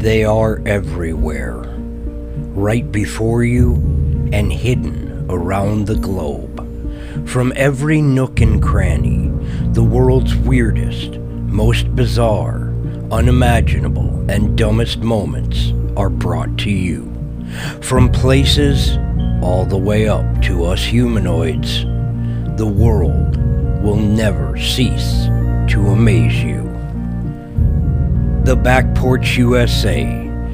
They are everywhere, right before you and hidden around the globe. From every nook and cranny, the world's weirdest, most bizarre, unimaginable, and dumbest moments are brought to you. From places all the way up to us humanoids, the world will never cease to amaze you. The Back Porch USA,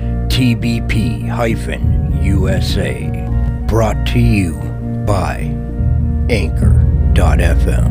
TBP-USA, brought to you by Anchor.fm.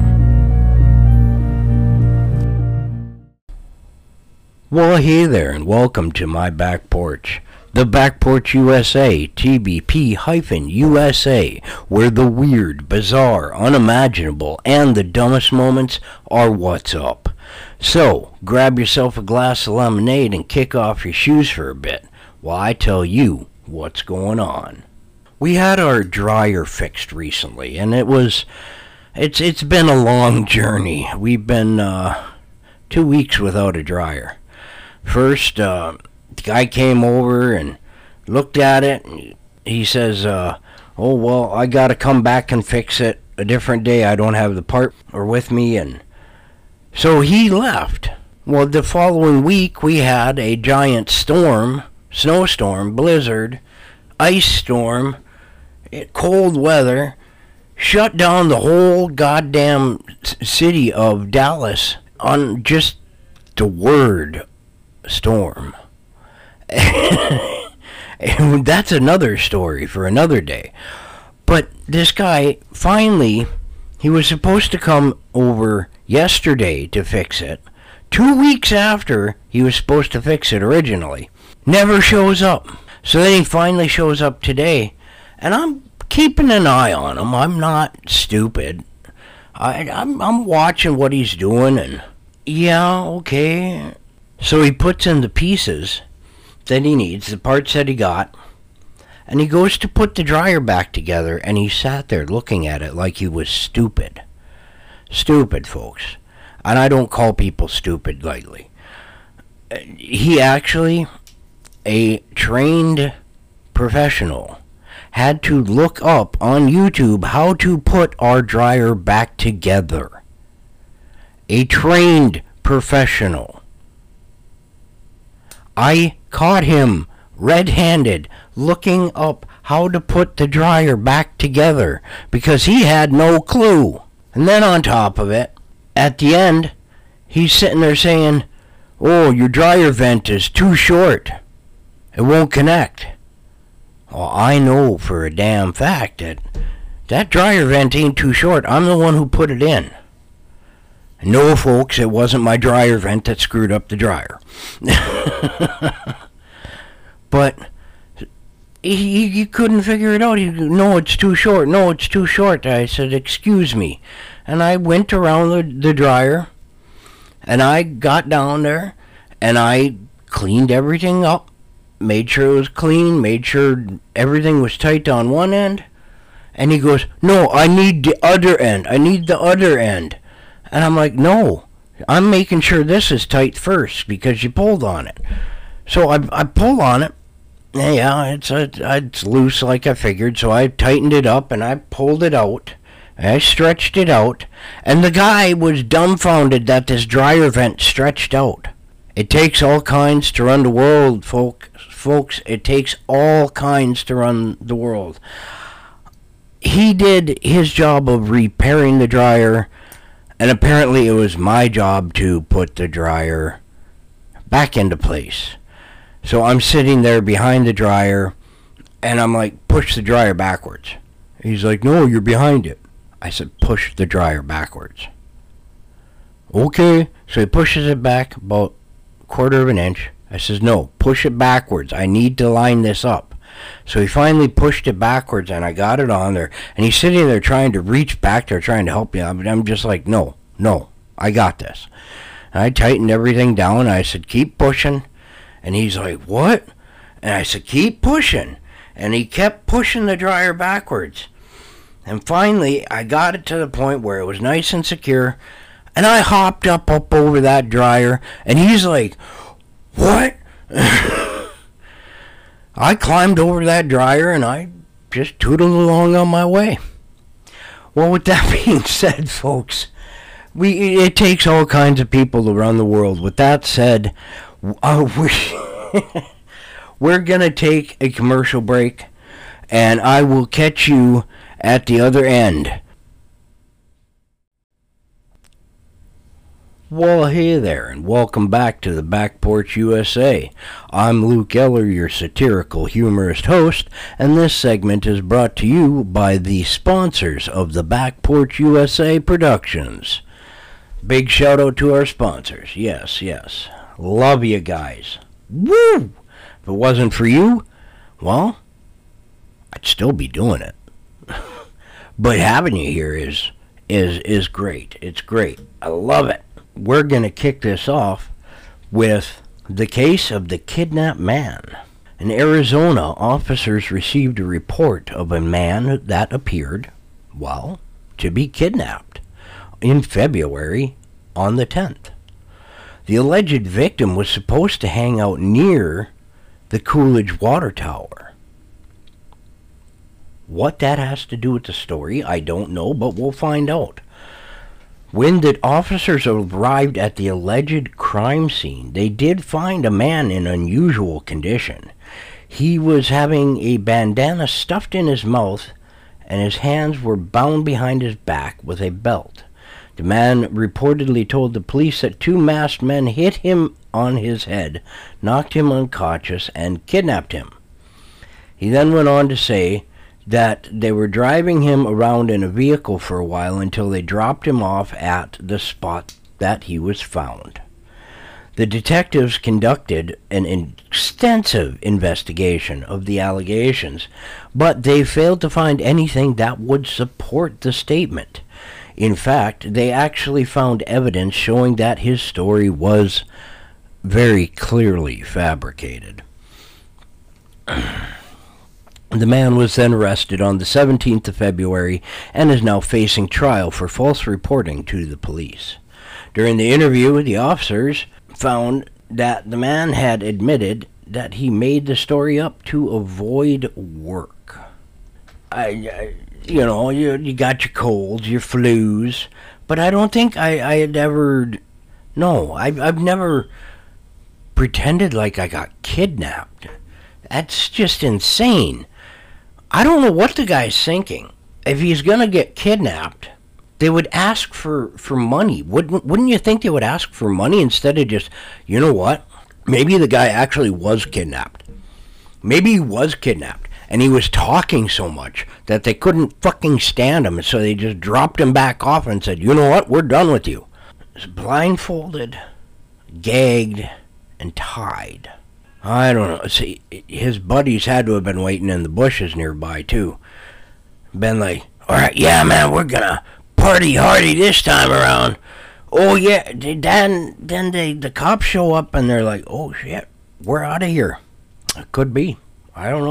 Well, hey there, and welcome to my back porch. The Back Porch USA, TBP-USA, where the weird, bizarre, unimaginable, and the dumbest moments are what's up. So, grab yourself a glass of lemonade and kick off your shoes for a bit while I tell you what's going on. We had our dryer fixed recently, and it's been a long journey. We've been 2 weeks without a dryer. First, the guy came over and looked at it, and he says, oh, well, I gotta come back and fix it a different day. I don't have the part with me, and so he left. Well, the following week, we had a giant storm, snowstorm, blizzard, ice storm, cold weather, shut down the whole goddamn city of Dallas on just the word storm. And that's another story for another day. But this guy, finally, he was supposed to come over yesterday to fix it. 2 weeks after he was supposed to fix it originally. Never shows up. So then he finally shows up today. And I'm keeping an eye on him. I'm not stupid. I'm watching what he's doing, and yeah, okay. So he puts in the pieces that he needs, the parts that he got, and he goes to put the dryer back together, and he sat there looking at it like he was stupid. Stupid, folks. And I don't call people stupid lightly. He actually, a trained professional, had to look up on YouTube how to put our dryer back together. A trained professional. I caught him red-handed looking up how to put the dryer back together because he had no clue. And then on top of it, at the end, he's sitting there saying, oh, your dryer vent is too short. It won't connect. Well, I know for a damn fact that that dryer vent ain't too short. I'm the one who put it in. No, folks, it wasn't my dryer vent that screwed up the dryer. But he couldn't figure it out. No, it's too short. No, it's too short. I said, excuse me. And I went around the dryer, and I got down there, and I cleaned everything up, made sure it was clean, made sure everything was tight on one end. And he goes, no, I need the other end. I need the other end. And I'm like, no, I'm making sure this is tight first because you pulled on it. So I pull on it. Yeah, it's loose like I figured. So I tightened it up and I pulled it out. I stretched it out. And the guy was dumbfounded that this dryer vent stretched out. It takes all kinds to run the world, folks. It takes all kinds to run the world. He did his job of repairing the dryer. And apparently it was my job to put the dryer back into place. So I'm sitting there behind the dryer, and I'm like, push the dryer backwards. He's like, no, you're behind it. I said, push the dryer backwards. Okay. So he pushes it back about a quarter of an inch. I says, no, push it backwards. I need to line this up. So he finally pushed it backwards, and I got it on there. And he's sitting there trying to reach back there, trying to help me. I'm just like, no, I got this. And I tightened everything down. And I said, keep pushing. And he's like, what? And I said, keep pushing. And he kept pushing the dryer backwards. And finally, I got it to the point where it was nice and secure. And I hopped up over that dryer. And he's like, what? I climbed over that dryer and I just tootled along on my way. Well, with that being said, folks, it takes all kinds of people around the world. With that said, we're going to take a commercial break, and I will catch you at the other end. Well, hey there, and welcome back to the Back Porch USA. I'm Luke Eller, your satirical humorist host, and this segment is brought to you by the sponsors of the Back Porch USA Productions. Big shout out to our sponsors. Yes. Love you guys. Woo! If it wasn't for you, well, I'd still be doing it. But having you here is great. It's great. I love it. We're going to kick this off with the case of the kidnapped man. In Arizona, officers received a report of a man that appeared, well, to be kidnapped in February on the 10th. The alleged victim was supposed to hang out near the Coolidge Water Tower. What that has to do with the story, I don't know, but we'll find out. When the officers arrived at the alleged crime scene, they did find a man in unusual condition. He was having a bandana stuffed in his mouth, and his hands were bound behind his back with a belt. The man reportedly told the police that two masked men hit him on his head, knocked him unconscious, and kidnapped him. He then went on to say that they were driving him around in a vehicle for a while until they dropped him off at the spot that he was found. The detectives conducted an extensive investigation of the allegations, but they failed to find anything that would support the statement. In fact, they actually found evidence showing that his story was very clearly fabricated. The man was then arrested on the 17th of February and is now facing trial for false reporting to the police. During the interview, the officers found that the man had admitted that he made the story up to avoid work. You got your colds, your flus, but I don't think I had ever... No, I've never pretended like I got kidnapped. That's just insane. I don't know what the guy's thinking. If he's going to get kidnapped, they would ask for money. Wouldn't you think they would ask for money instead of just, you know what? Maybe the guy actually was kidnapped. Maybe he was kidnapped, and he was talking so much that they couldn't fucking stand him, so they just dropped him back off and said, you know what? We're done with you. He was blindfolded, gagged, and tied. I don't know. See, his buddies had to have been waiting in the bushes nearby, too. Been like, all right, yeah, man, we're gonna party hardy this time around. Oh, yeah. Then the cops show up, and they're like, oh, shit, we're out of here. It could be. I don't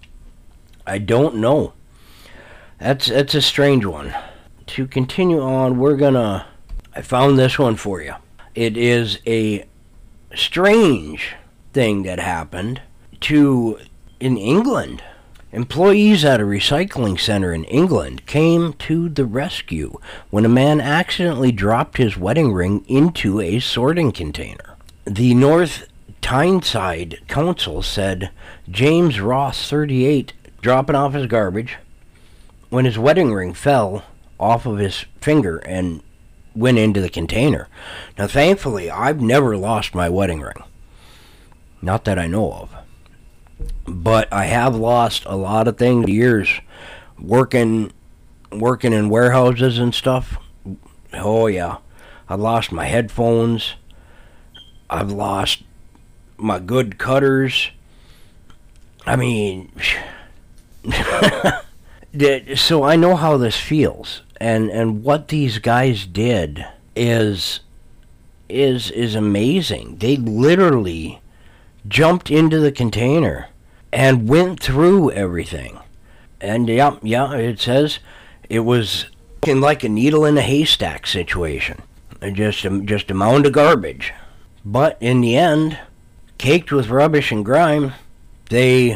know. That's a strange one. To continue on, I found this one for you. It is a strange thing that happened in England. Employees at a recycling center in England came to the rescue when a man accidentally dropped his wedding ring into a sorting container. The North Tyneside Council said James Ross, 38, dropping off his garbage when his wedding ring fell off of his finger and went into the container. Now, thankfully, I've never lost my wedding ring. Not that I know of. But I have lost a lot of things years working in warehouses and stuff. Oh, yeah. I lost my headphones. I've lost my good cutters. I mean, so I know how this feels. And what these guys did is amazing. They literally jumped into the container and went through everything. And yeah, it says it was like a needle in a haystack situation. Just a mound of garbage. But in the end, caked with rubbish and grime, they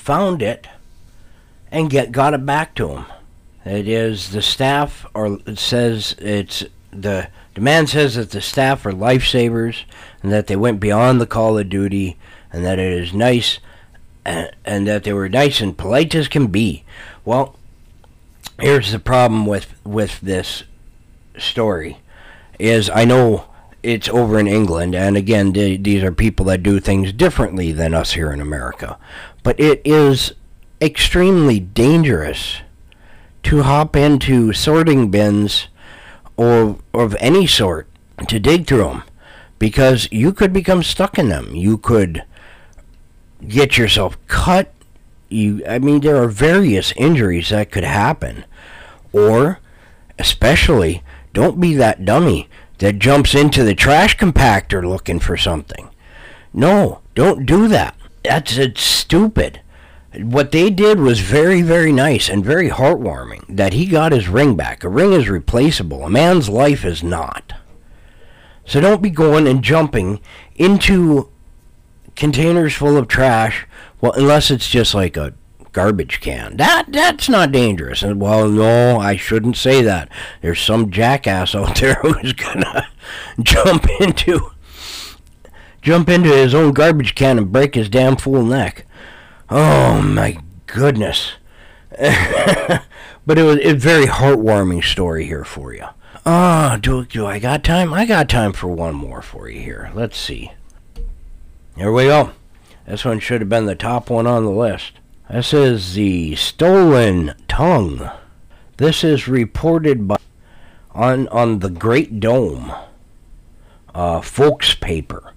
found it and got it back to him. It is the staff, or it says it's the man says that the staff are lifesavers and that they went beyond the call of duty and that it is nice and that they were nice and polite as can be. Well, here's the problem with this story is I know it's over in England, and again, these are people that do things differently than us here in America, but it is extremely dangerous to hop into sorting bins or of any sort to dig through them, because you could become stuck in them. You could get yourself cut. There are various injuries that could happen. Or, especially, don't be that dummy that jumps into the trash compactor looking for something. No, don't do that. It's stupid. What they did was very, very nice and very heartwarming, that he got his ring back. A ring is replaceable. A man's life is not. So don't be going and jumping into containers full of trash, well, unless it's just like a garbage can. That's not dangerous. And, well, no, I shouldn't say that. There's some jackass out there who's gonna jump into his own garbage can and break his damn fool neck. Oh my goodness. But it was a very heartwarming story here for you. Do I got time? I got time for one more for you here. Let's see. Here we go. This one should have been the top one on the list. This is the stolen tongue. This is reported on the Great Dome Folks paper.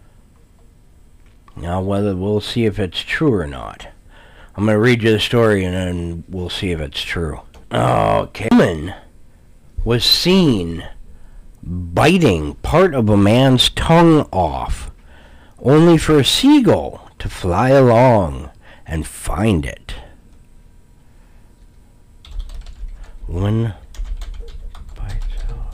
Now, whether we'll see if it's true or not. I'm going to read you the story and then we'll see if it's true. Okay. A woman was seen biting part of a man's tongue off, only for a seagull to fly along and find it. Woman bites off.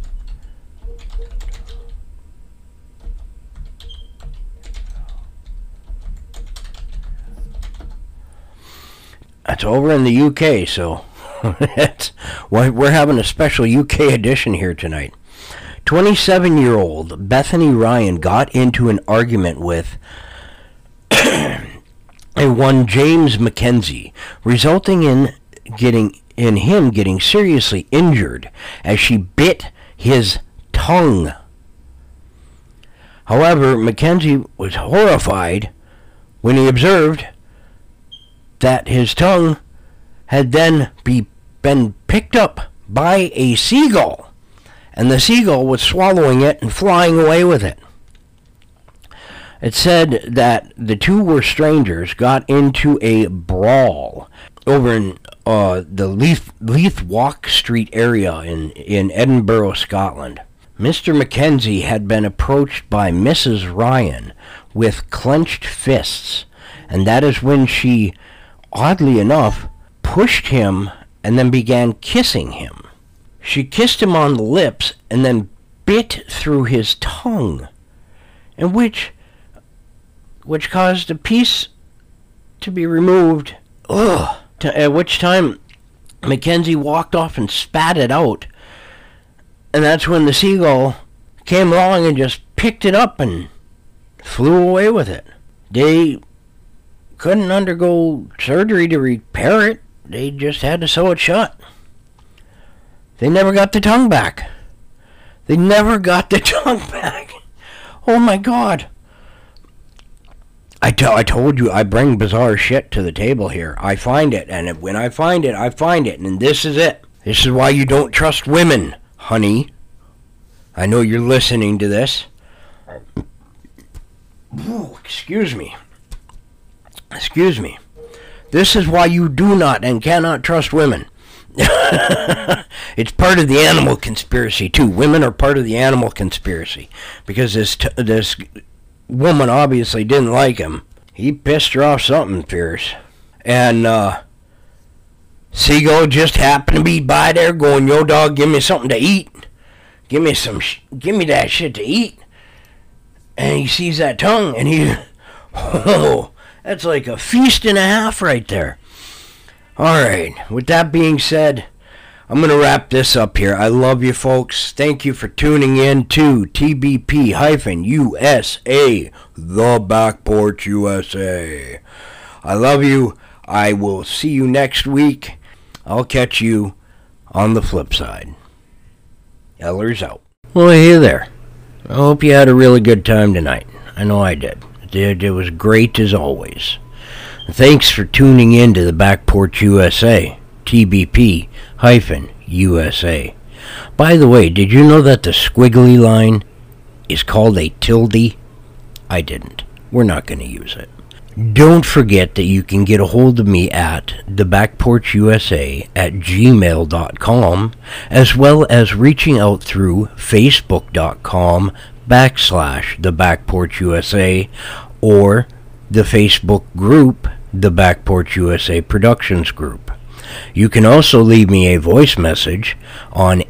That's over in the UK, so we're having a special UK edition here tonight. 27-year-old Bethany Ryan got into an argument with one James McKenzie, resulting in him getting seriously injured as she bit his tongue. However, McKenzie was horrified when he observed that his tongue had then been picked up by a seagull, and the seagull was swallowing it and flying away with it. It said that the two were strangers, got into a brawl over in the Leith Walk Street area in Edinburgh, Scotland. Mr. McKenzie had been approached by Mrs. Ryan with clenched fists, and that is when she, oddly enough, pushed him and then began kissing him. She kissed him on the lips and then bit through his tongue, and which caused a piece to be removed. At which time Mackenzie walked off and spat it out, and that's when the seagull came along and just picked it up and flew away with it. They couldn't undergo surgery to repair it. They just had to sew it shut. They never got the tongue back. They never got the tongue back. Oh my God. I told you I bring bizarre shit to the table here. I find it, and when I find it, and this is it. This is why you don't trust women, honey. I know you're listening to this. Ooh, excuse me. This is why you do not and cannot trust women. It's part of the animal conspiracy, too. Women are part of the animal conspiracy. Because this woman obviously didn't like him. He pissed her off something fierce. And Seagull just happened to be by there going, "Yo, dog, give me something to eat. Give me that shit to eat." And he sees that tongue, and he... Oh, That's like a feast and a half right there. Alright, with that being said, I'm going to wrap this up here. I love you folks. Thank you for tuning in to TBP-USA, the Back Porch USA. I love you. I will see you next week. I'll catch you on the flip side. Ellers out. Well, hey there. I hope you had a really good time tonight. I know I did. It was great as always. Thanks for tuning in to the Back Porch USA, TBP-USA. By the way, did you know that the squiggly line is called a tilde? I didn't. We're not going to use it. Don't forget that you can get a hold of me at thebackporchusa@gmail.com, as well as reaching out through facebook.com/thebackporchusa or the Facebook group, the Back Porch USA Productions Group. You can also leave me a voice message on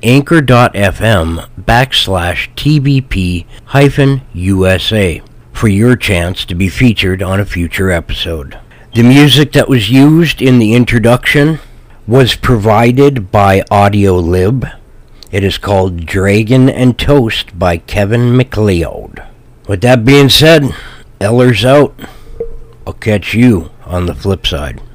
anchor.fm/TBP-USA for your chance to be featured on a future episode. The music that was used in the introduction was provided by Audiolib. It is called Dragon and Toast by Kevin MacLeod. With that being said, Ellers out. I'll catch you on the flip side.